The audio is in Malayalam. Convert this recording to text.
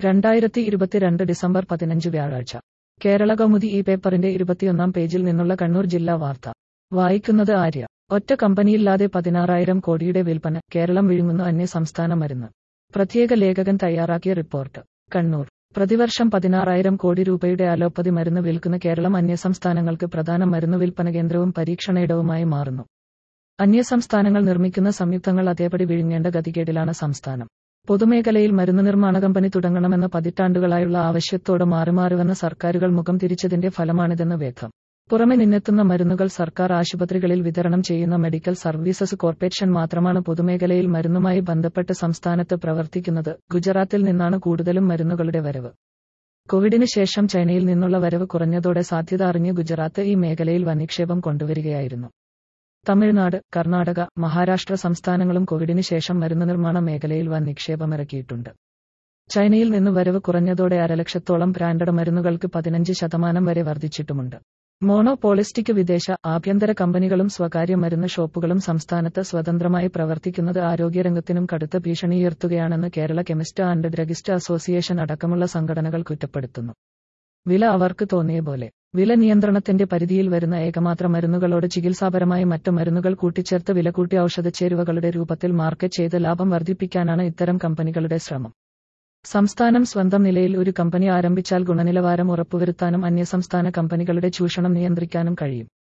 2022 ഡിസംബർ 15 വ്യാഴാഴ്ച. കേരള കൗമുദി ഈ പേപ്പറിന്റെ 21-ാം പേജിൽ നിന്നുള്ള കണ്ണൂർ ജില്ലാ വാർത്ത. വായിക്കുന്നത് ആര്യ. ഒറ്റ കമ്പനിയില്ലാതെ 16,000 കോടിയുടെ വിൽപ്പന, കേരളം വിഴുങ്ങുന്നു അന്യസംസ്ഥാന മരുന്ന്. പ്രത്യേക ലേഖകൻ തയ്യാറാക്കിയ റിപ്പോർട്ട്. കണ്ണൂർ. പ്രതിവർഷം 16,000 കോടി രൂപയുടെ അലോപ്പതി മരുന്ന് വിൽക്കുന്ന കേരളം അന്യസംസ്ഥാനങ്ങൾക്ക് പ്രധാന മരുന്ന് വിൽപ്പന കേന്ദ്രവും പരീക്ഷണയിടവുമായി മാറുന്നു. അന്യസംസ്ഥാനങ്ങൾ നിർമ്മിക്കുന്ന സംയുക്തങ്ങൾ അതേപടി വിഴുങ്ങേണ്ട ഗതികേടിലാണ് സംസ്ഥാനം. പൊതുമേഖലയിൽ മരുന്ന് നിർമ്മാണ കമ്പനി തുടങ്ങണമെന്ന പതിറ്റാണ്ടുകളായുള്ള ആവശ്യത്തോട് മാറിമാറിവന്ന സർക്കാരുകൾ മുഖം തിരിച്ചതിന്റെ ഫലമാണിതെന്ന് വ്യക്തം. പുറമെ നിന്നെത്തുന്ന മരുന്നുകൾ സർക്കാർ ആശുപത്രികളിൽ വിതരണം ചെയ്യുന്ന മെഡിക്കൽ സർവീസസ് കോർപ്പറേഷൻ മാത്രമാണ് പൊതുമേഖലയിൽ മരുന്നുമായി ബന്ധപ്പെട്ട് സംസ്ഥാനത്ത് പ്രവർത്തിക്കുന്നത്. ഗുജറാത്തിൽ നിന്നാണ് കൂടുതലും മരുന്നുകളുടെ വരവ്. കോവിഡിന് ശേഷം ചൈനയിൽ നിന്നുള്ള വരവ് കുറഞ്ഞതോടെ സാധ്യത അറിഞ്ഞ് ഗുജറാത്ത് ഈ മേഖലയിൽ വൻ നിക്ഷേപം കൊണ്ടുവരികയായിരുന്നു. തമിഴ്നാട്, കർണാടക, മഹാരാഷ്ട്ര സംസ്ഥാനങ്ങളും കോവിഡിന് ശേഷം മരുന്ന് നിർമ്മാണ മേഖലയിൽ വൻ നിക്ഷേപമിറക്കിയിട്ടുണ്ട്. ചൈനയിൽ നിന്ന് വരവ് കുറഞ്ഞതോടെ 1,00,000-ത്തോളം ബ്രാൻഡഡ് മരുന്നുകൾക്ക് 15% വരെ വർദ്ധിച്ചിട്ടുമുണ്ട്. മോണോപോളിസ്റ്റിക് വിദേശ, ആഭ്യന്തര കമ്പനികളും സ്വകാര്യ മരുന്ന് ഷോപ്പുകളും സംസ്ഥാനത്ത് സ്വതന്ത്രമായി പ്രവർത്തിക്കുന്നത് ആരോഗ്യരംഗത്തിനും കടുത്ത ഭീഷണിയുയർത്തുകയാണെന്ന് Kerala chemist and druggist association അടക്കമുള്ള സംഘടനകൾ കുറ്റപ്പെടുത്തുന്നു. വില അവർക്ക് തോന്നിയ പോലെ. വില നിയന്ത്രണത്തിന്റെ പരിധിയിൽ വരുന്ന ഏകമാത്ര മരുന്നുകളോട് ചികിത്സാപരമായി മറ്റ് മരുന്നുകൾ കൂട്ടിച്ചേർത്ത് വില കൂട്ടി ഔഷധച്ചേരുവകളുടെ രൂപത്തിൽ മാർക്കറ്റ് ചെയ്ത് ലാഭം വർദ്ധിപ്പിക്കാനാണ് ഇത്തരം കമ്പനികളുടെ ശ്രമം. സംസ്ഥാനം സ്വന്തം നിലയിൽ ഒരു കമ്പനി ആരംഭിച്ചാൽ ഗുണനിലവാരം ഉറപ്പുവരുത്താനും അന്യസംസ്ഥാന കമ്പനികളുടെ ചൂഷണം നിയന്ത്രിക്കാനും കഴിയും.